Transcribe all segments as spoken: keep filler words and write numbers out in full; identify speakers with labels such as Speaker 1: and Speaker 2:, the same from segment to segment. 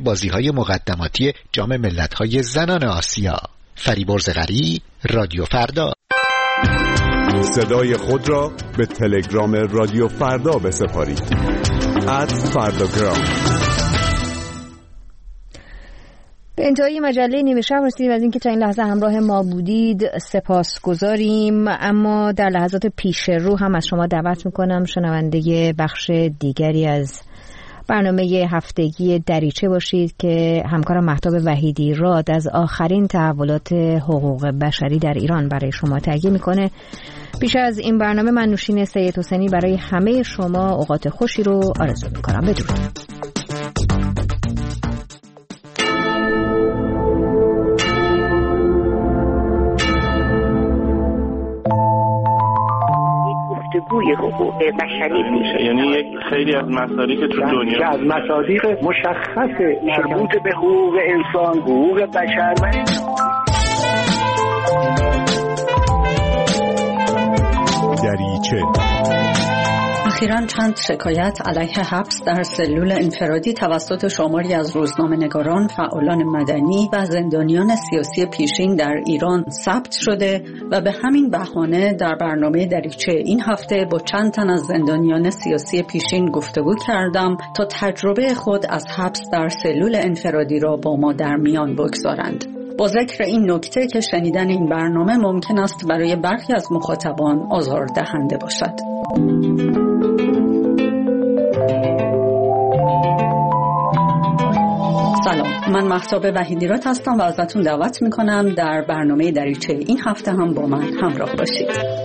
Speaker 1: بازی‌های مقدماتی جام ملت‌های زنان آسیا. فریبرز غری، رادیو فردا.
Speaker 2: صدای خود را به تلگرام رادیو فردا بسپارید. ات فرداگرام.
Speaker 3: به انتهای مجله نیمه شب رسیدیم. از اینکه تا این لحظه همراه ما بودید سپاسگزاریم، اما در لحظات پیش رو هم از شما دعوت میکنم شنونده بخش دیگری از برنامه هفتگی دریچه باشید که همکارم مهتاب وحیدی راد از آخرین تحولات حقوق بشری در ایران برای شما تهیه میکنه. پیش از این برنامه من نوشین سید حسینی برای همه شما اوقات خوشی رو آرزو میکنم. بدرود.
Speaker 4: گفتگوی حقوق بشری میشه،
Speaker 5: یعنی یک خیلی از مصادیق تو دنیا
Speaker 4: که از مصادیق مشخص مربوط به حقوق انسان، حقوق بشر و
Speaker 2: دریچه.
Speaker 6: اخیراً چند شکایت علیه حبس در سلول انفرادی توسط شماری از روزنامه‌نگاران، فعالان مدنی و زندانیان سیاسی پیشین در ایران ثبت شده و به همین بهانه در برنامه دریچه این هفته با چند تن از زندانیان سیاسی پیشین گفتگو کردم تا تجربه خود از حبس در سلول انفرادی را با ما در میان بگذارند. با ذکر این نکته که شنیدن این برنامه ممکن است برای برخی از مخاطبان آزاردهنده باشد. سلام، من مهتاب وحیدی راد هستم و ازتون دعوت میکنم در برنامه دریچه این هفته هم با من همراه باشید.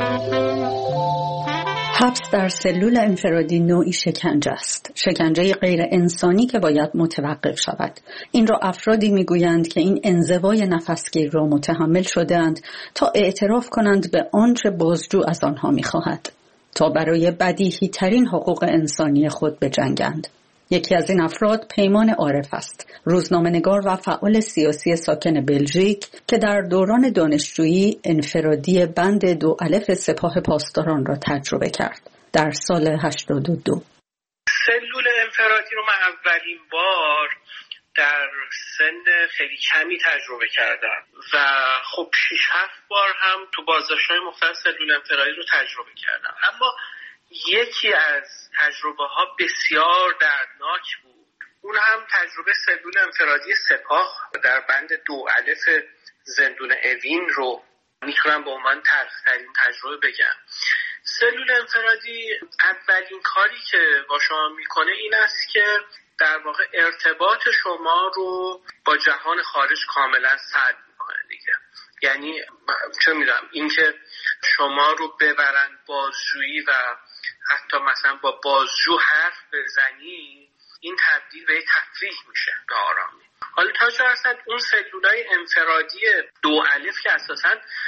Speaker 6: حبس در سلول انفرادی نوعی شکنجه است، شکنجه غیر انسانی که باید متوقف شود. این را افرادی میگویند که این انزوای نفسگیر را متحمل شده‌اند تا اعتراف کنند به آنچه بازجو از آنها میخواهد، تا برای بدیهی ترین حقوق انسانی خود بجنگند. یکی از این افراد پیمان عارف است، روزنامه‌نگار و فعال سیاسی ساکن بلژیک که در دوران دانشجویی انفرادی بند دو الف سپاه پاسداران را تجربه کرد در سال هشتاد و دو.
Speaker 7: سلول انفرادی رو من اولین بار در سن خیلی کمی تجربه کردم و خب شش هفت بار هم تو بازداشت‌های مختلف سلول انفرادی رو تجربه کردم، اما یکی از تجربه ها بسیار دردناک بود. اون هم تجربه سلول انفرادی سپاه در بند دو الف زندون اوین رو میتونم به عنوان تلخ‌ترین تجربه بگم. سلول انفرادی اولین کاری که با شما میکنه این است که در واقع ارتباط شما رو با جهان خارج کاملا سد میکنه دیگه. یعنی چه میدونم اینکه شما رو ببرن بازجویی و حتی مثلا با بازجو حرف بزنی، این تبدیل به تفریح میشه به آرامی. حالا تا چه درصد اون سلولای انفرادی دو الف که اساساً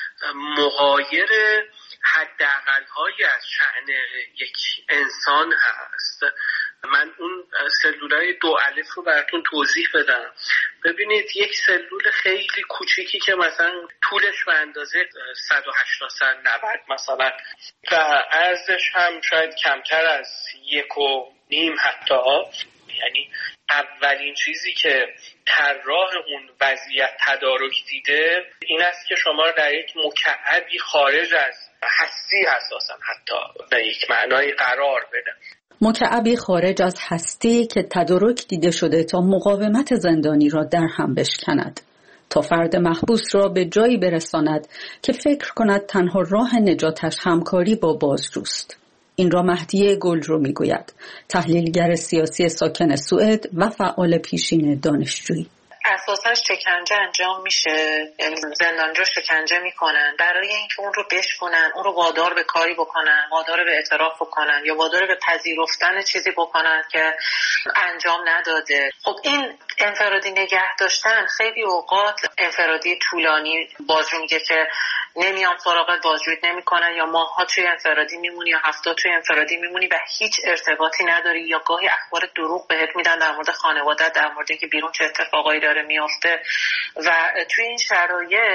Speaker 7: مغایر حداقل‌هایی از شأن یک انسان هست، من اون سلولای دو الف رو براتون توضیح بدم. ببینید یک سلول خیلی کوچیکی که مثلا طولش به اندازه صد و هشتاد نود مثلا و عرضش هم شاید کمتر از یک و نیم حتی، یعنی اولین چیزی که طراح اون وضعیت تدارک دیده این است که شما در یک مکعبی خارج از هستی اساسا حتی به یک معنای قرار بده.
Speaker 6: مکعبی خارج از هستی که تدارک دیده شده تا مقاومت زندانی را در هم بشکند، تا فرد محبوس را به جایی برساند که فکر کند تنها راه نجاتش همکاری با بازجوست. این را مهدی گلرو میگوید، تحلیلگر سیاسی ساکن سوئد و فعال پیشین دانشجویی.
Speaker 8: اساساً شکنجه انجام میشه، یعنی زندانی رو شکنجه میکنن برای اینکه اون رو بشکنن، اون رو وادار به کاری بکنن، وادار به اعتراف بکنن یا وادار به پذیرفتن چیزی بکنن که انجام نداده. خب این انفرادی نگه داشتن خیلی اوقات انفرادی طولانی، بازجو میگه که نمیام سراغت، بازجویت نمیکنن یا ماها توی انفرادی میمونی یا هفته توی انفرادی میمونی و هیچ ارتباطی نداری یا گاهی اخبار دروغ بهت میدن در مورد خانواده، در مورد اینکه بیرون چه اتفاقایی داره میافته و توی این شرایط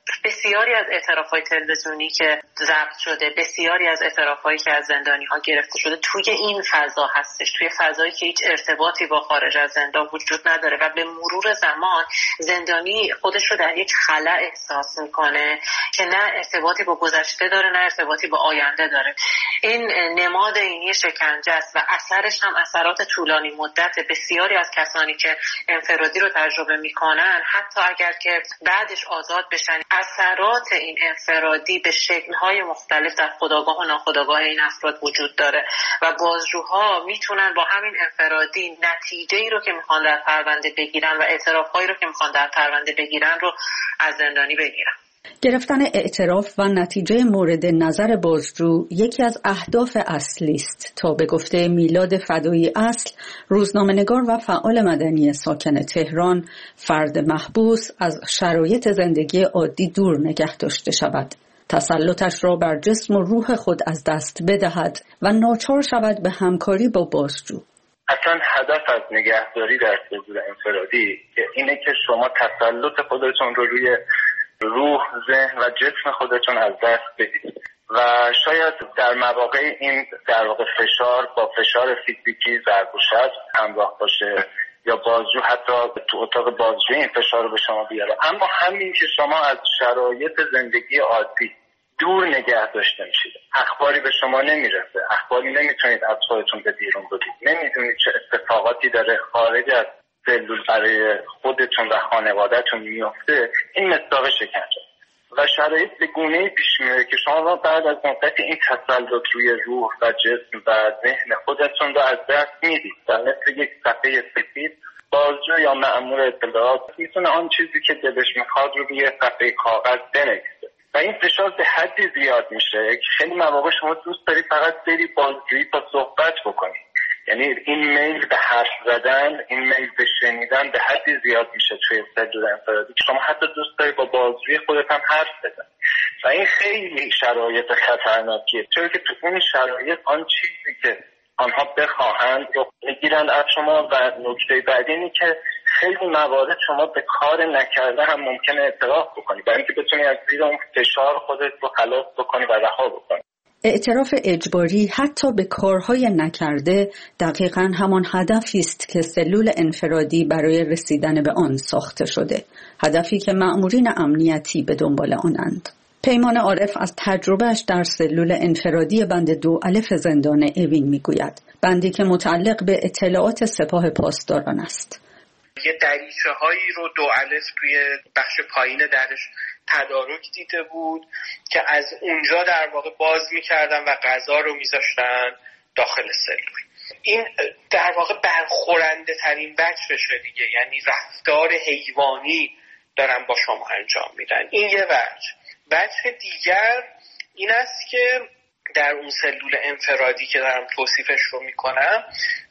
Speaker 8: بسیاری از اعتراف‌های تلویزیونی که ضبط شده، بسیاری از اعتراف‌هایی که از زندانی‌ها گرفته شده توی این فضا هستش، توی فضایی که هیچ ارتباطی با خارج از زندان وجود نداره و به مرور زمان زندانی خودش رو در یک خلا احساس میکنه که نه ارتباطی با گذشته داره نه ارتباطی با آینده داره. این نماد اینی شکنجه است و اثرش هم اثرات طولانی مدت. بسیاری از کسانی که انفرادی رو تجربه میکنن حتی اگر که بعدش آزاد بشن، اثرات این انفرادی به شکل‌های مختلف در خودآگاه و ناخودآگاه این افراد وجود داره و بازجوها میتونن با همین انفرادی نتیجه‌ای رو که میخوان در پرونده بگیرن و اعتراف‌هایی رو که میخوان در پرونده بگیرن رو از زندانی بگیرن.
Speaker 6: گرفتن اعتراف و نتیجه مورد نظر بازجو یکی از اهداف اصلی است تا به گفته میلاد فدایی اصل، روزنامه‌نگار و فعال مدنی ساکن تهران، فرد محبوس از شرایط زندگی عادی دور نگه داشته شود، تسلطش را بر جسم و روح خود از دست بدهد و ناچار شود به همکاری با بازجو.
Speaker 9: اصلا هدف از نگهداری در سلول انفرادی که اینه که شما تسلط خودتون رو روی روح، ذهن و جسم خودتون از دست بدید و شاید در مواقع این در واقع فشار با فشار فیزیکی ضرب و شتم همراه باشه یا بازجو حتی تو اتاق بازجویی این فشار رو به شما بیاره، اما همین که شما از شرایط زندگی عادی دور نگه داشته میشید، اخباری به شما نمیرسه، اخباری نمیتونید از خودتون به بیرون بدید، نمیدونید چه اتفاقاتی داره خارج از سلول برای خودتون و خانواده‌تون میفته، این مصداق شکنجه و شرایط به گونه‌ای پیش میره که شما بعد از مدت این تسلط روی روح و جسم و ذهن خودتون رو از دست میدید و مثل یک صفحه سفید بازجو یا مأمور اطلاعات میتونه آن چیزی که دلش میخواد رو روی صفحه کاغذ بنویسه و این فشار به حدی زیاد میشه که خیلی مواقع شما دوست داری فقط بری بازجویی تا صحبت بکنی. یعنی این میل به حرف زدن، این میل به شنیدن به حدی زیاد میشه توی سلول انفرادی که شما حتی دوست داری با بازجوی خودت هم حرف بزن و این خیلی شرایط خطرناکیه، چون که تو اون شرایط آن چیزی که آنها بخواهند رو بگیرن از شما و نکته بعدی اینه که خیلی موارد شما به کار نکرده هم ممکنه اعتراف بکنی برای اینکه بتونی از زیر اون فشار خودت رو خلاص بکنی و رها بکنی.
Speaker 6: اعتراف اجباری حتی به کارهای نکرده دقیقاً همان هدفی است که سلول انفرادی برای رسیدن به آن ساخته شده، هدفی که مأمورین امنیتی به دنبال آنند. پیمان عارف از تجربهش در سلول انفرادی بند دو الف زندان اوین میگوید، بندی که متعلق به اطلاعات سپاه پاسداران است.
Speaker 7: یه دریچه هایی رو دو الف توی بخش پایین درش تدارک دیده بود که از اونجا در واقع باز میکردن و غذا رو میذاشتن داخل سلول. این در واقع برخورنده ترین وجهشه دیگه، یعنی رفتار حیوانی دارن با شما انجام میدن. این یه وجه. وجه دیگر این است که در اون سلول انفرادی که دارم توصیفش رو میکنم،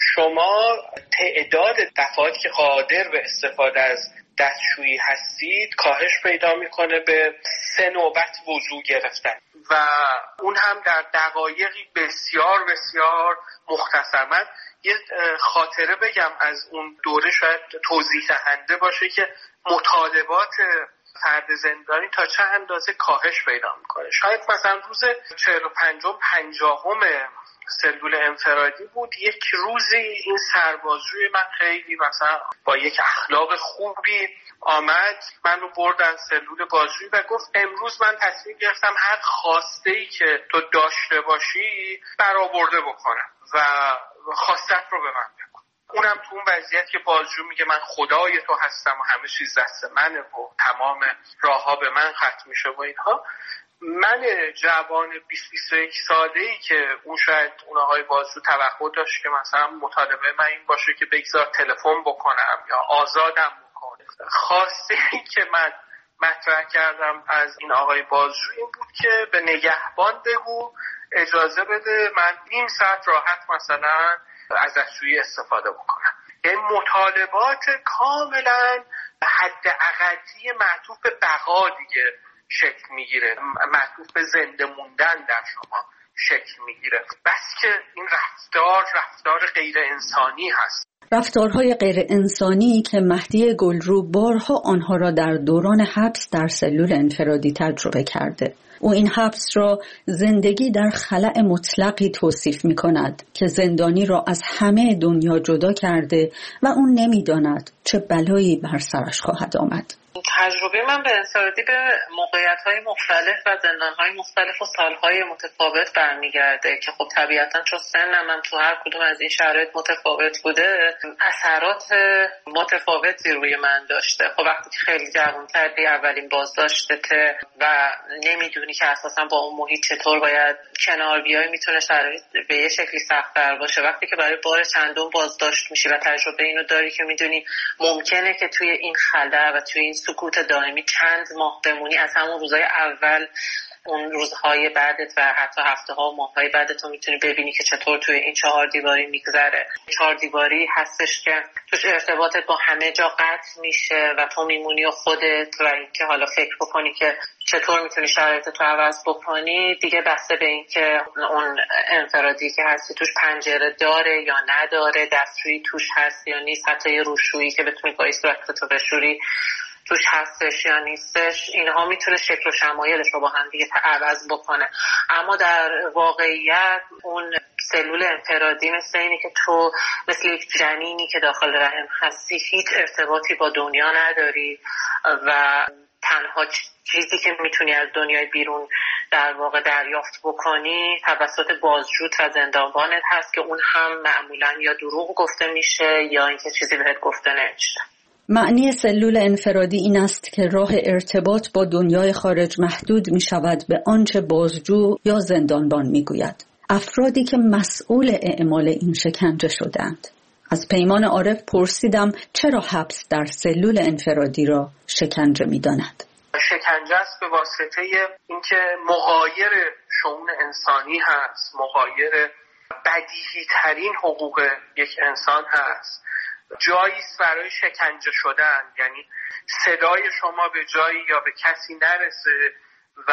Speaker 7: شما تعداد دفعاتی که قادر به استفاده از دستشویی هستید کاهش پیدا میکنه به سه نوبت وضو گرفتن و اون هم در دقایقی بسیار بسیار مختصر. من یه خاطره بگم از اون دوره شاید توضیح دهنده باشه که مطالبات فرد زندانی تا چه اندازه کاهش پیدا میکنه. شاید مثلا روز چهل و پنجم پنجاهم سلول انفرادی بود، یک روزی این سربازجوی من خیلی مثلا با یک اخلاق خوبی آمد، من رو بردن سلول بازجویی و گفت امروز من تصمیم گرفتم هر خواسته‌ای که تو داشته باشی برآورده بکنم و خواستت رو به من بگو. اونم تو اون وضعیت که بازجو میگه من خدای تو هستم و همه چیز دست منه و تمام راه ها به من ختم میشه و اینها. من جوان بیست بیست و یک ساله‌ای که اون شاید اون آقای بازجو توقع داشت که مثلا مطالبه من این باشه که بگذار تلفن بکنم یا آزادم بکنه، خواسته‌ای که من مطرح کردم از این آقای بازجو این بود که به نگهبان بگو اجازه بده من نیم ساعت راحت مثلا از دستشویی استفاده بکنم. یعنی مطالبات کاملا حد اقلی معطوف به بقا دیگه شکل میگیره، معطوف به زنده موندن در شما. شکل میگیره. بس که این رفتار رفتار غیر انسانی هست.
Speaker 6: رفتارهای غیر انسانی که مهدی گلرو بارها آنها را در دوران حبس در سلول انفرادی تجربه کرده. او این حبس را زندگی در خلأ مطلقی توصیف می کند که زندانی را از همه دنیا جدا کرده و او نمی داند چه بلایی بر سرش خواهد آمد.
Speaker 8: تجربه من به انفرادی به موقعیت‌های مختلف و زندان‌های مختلف و سال‌های متفاوت برمیگرده که خب طبیعتاً چون سنم هم تو هر کدوم از این شرایط متفاوت بوده اثرات متفاوتی روی من داشته. خب وقتی که خیلی جوان‌تری اولین بازداشتته و نمیدونی که اساساً با اون محیط چطور باید کنار بیای میتونه شرایط به یه شکلی سخت‌تر باشه. وقتی که برای بار چندم بازداشت میشی و تجربه اینو داری که میدونی ممکنه که توی این خلا و توی این سکوت دائمی چند ماه بمونی، از همون روزهای اول اون روزهای بعدت و حتی هفته ها و ماههای بعدت رو میتونی ببینی که چطور توی این چهار دیواری میگذره. چهار دیواری هستش که توش ارتباطت با همه جا قطع میشه و تو میمونی و خودت و اینکه حالا فکر بکنی که چطور میتونی شرایطت رو عوض بکنی دیگه بسته به این که اون انفرادی که هستی توش پنجره داره یا نداره، دستشویی توش هست یا نیست، حتی یه روشویی که بتونی با صورتتو بشوری توش هستش یا نیستش، اینها میتونه شکل و شمایلش رو با هم دیگه عوض بکنه. اما در واقعیت اون سلول انفرادی مثل اینه که تو مثل یک جنینی که داخل رحم هستی هیچ ارتباطی با دنیا نداری و تنها چیزی که میتونی از دنیای بیرون در واقع دریافت بکنی توسط بازجوت و زندانبانت هست که اون هم معمولا یا دروغ گفته میشه یا اینکه چیزی بهت گفته نمیشه.
Speaker 6: معنی سلول انفرادی این است که راه ارتباط با دنیای خارج محدود می شود به آنچه بازجو یا زندانبان می گوید. افرادی که مسئول اعمال این شکنجه شدند. از پیمان عارف پرسیدم چرا حبس در سلول انفرادی را شکنجه می داند.
Speaker 7: شکنجه است به واسطه اینکه مغایر شؤون انسانی هست، مغایر بدیهی ترین حقوق یک انسان هست. جاییست برای شکنجه شدن، یعنی صدای شما به جایی یا به کسی نرسه و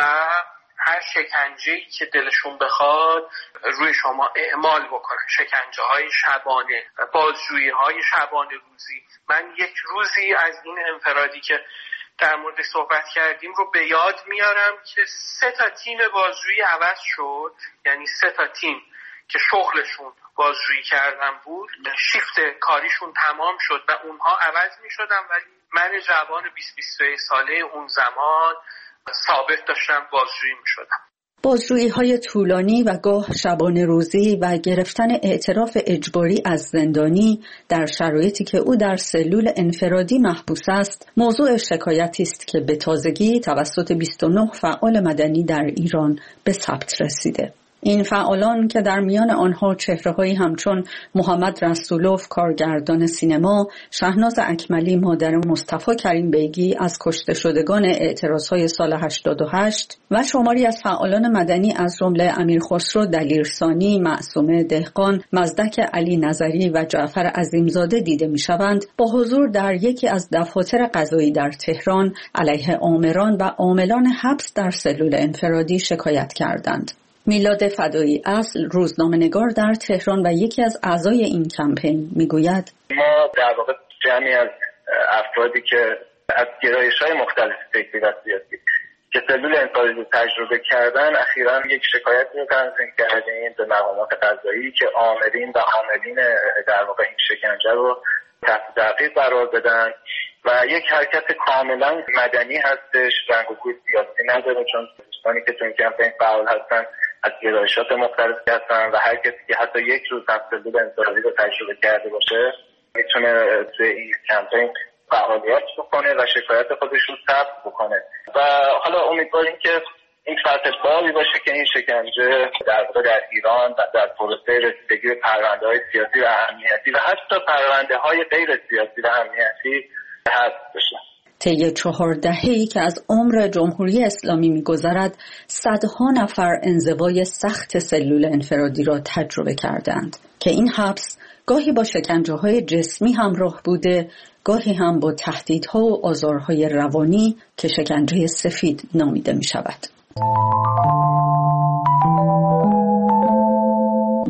Speaker 7: هر شکنجه‌ای که دلشون بخواد روی شما اعمال بکنن. شکنجه های شبانه، بازجویی های شبانه روزی. من یک روزی از این انفرادی که در مورد صحبت کردیم رو به یاد میارم که سه تا تیم بازجویی عوض شد، یعنی سه تا تیم که شغلشون بازجویی کردن بود، شیفت کاریشون تمام شد و اونها عوض می شدن ولی من جوان بیست بیست و یک ساله اون زمان ثابت داشتم بازجویی می شدم.
Speaker 6: بازجویی های طولانی و گاه شبانه روزی و گرفتن اعتراف اجباری از زندانی در شرایطی که او در سلول انفرادی محبوس است موضوع شکایتی است که به تازگی توسط بیست و نه فعال مدنی در ایران به ثبت رسیده. این فعالان که در میان آنها چهره‌هایی همچون محمد رسولوف کارگردان سینما، شهناز اکملی مادر مصطفی کریم بیگی از کشته شدگان اعتراضهای سال هشتاد و هشت و شماری از فعالان مدنی از جمله امیر خسرو دلیرسانی، معصومه دهقان، مزدک علی نظری و جعفر عظیمزاده دیده می‌شوند، با حضور در یکی از دفاتر قضایی در تهران علیه آمران و عاملان حبس در سلول انفرادی شکایت کردند. میلاد فدایی اصل روزنامه‌نگار در تهران و یکی از اعضای این کمپین میگوید
Speaker 9: ما در واقع جمعی از افرادی که از گرایش‌های مختلف فکری و سیاسی که سلول انفرادی تجربه کردن اخیراً یک شکایت رو تنظیم کردیم به مقامات قضایی که آمرین و عاملین در واقع این شکنجه رو تحت تعقیب قرار بدن و یک حرکت کاملا مدنی هستش، رنگ و بوی سیاسی نداره، چون دوستانی که تو این کمپین فعال هستن از گرایشات مختلف هستن و هر کسی که حتی یک روز هم سلول انفرادی رو تجربه کرده باشه میتونه توی این کمپین فعالیت بکنه و شکایت خودش رو ثبت بکنه و حالا امیدواریم که این فتح بابی باشه که این شکنجه در واقع در ایران و در پروسه رسیدگی به پرونده های سیاسی و امنیتی و حتی پرونده های غیر سیاسی و امنیتی حذف بشه.
Speaker 6: طی چهار دهه‌ای که از عمر جمهوری اسلامی می‌گذرد، صدها نفر انزوای سخت سلول انفرادی را تجربه کردند که این حبس گاهی با شکنجه‌های جسمی همراه بوده، گاهی هم با تهدیدها و آزارهای روانی که شکنجه سفید نامیده می‌شود.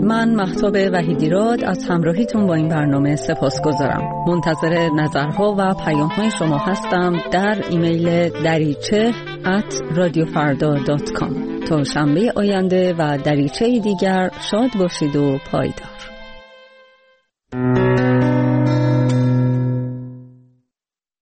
Speaker 6: من مهتاب وحیدیراد از همراهیتون با این برنامه سپاسگزارم. منتظر نظرها و پیام‌های شما هستم در ایمیل دریچه ات رادیو فردا دات کام. تا شنبه آینده و دریچه دیگر شاد باشید و پایدار.